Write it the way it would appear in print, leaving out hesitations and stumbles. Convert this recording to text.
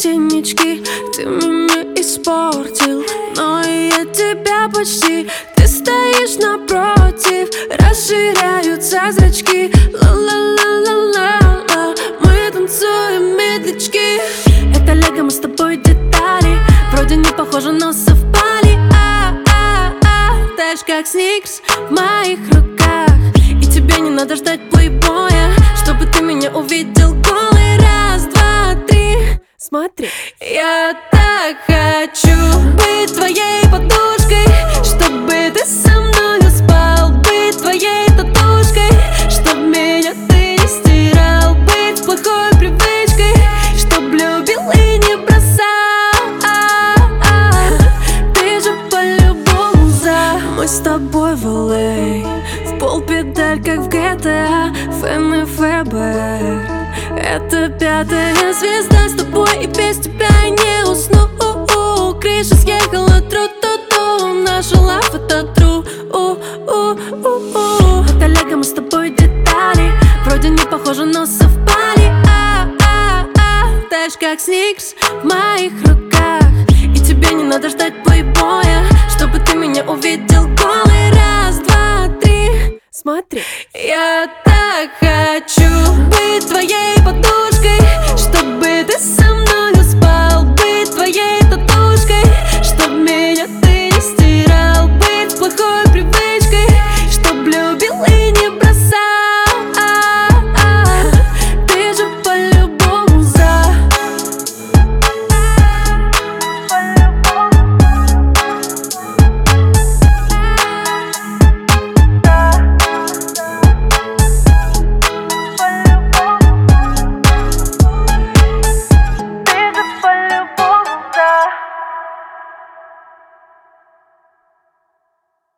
синячки, ты меня испортил, но и я тебя почти. Ты стоишь напротив, расширяются зрачки. Ла-ла-ла-ла-ла-ла, мы танцуем медлячки. Это лего, мы с тобой детали, вроде не похожи, но совпали. Таешь как сникерс в моих руках, и тебе не надо ждать плейбоя, чтобы ты меня увидел голый. Раз, два, три, смотри. Я так хочу быть твоей подушкой, чтобы ты со мною спал, быть твоей татушкой, чтоб меня ты не стирал, быть плохой привычкой, чтоб любил и не бросал. Ты же по-любому за. Мы с тобой в LA, в полпедаль, как в GTA, Фэн и ФБР. Это пятая звезда, с тобой и без тебя я не усну. Крыша съехала, тру-ту-ту, наша лав это тру. Это лего, мы с тобой детали, вроде не похожи, но совпали. Таешь как сникерс в моих руках, и тебе не надо ждать плейбоя, чтобы ты меня увидел голый. Раз, два, три, смотри. Я так хочу быть твоей подушкой, чтобы ты со мной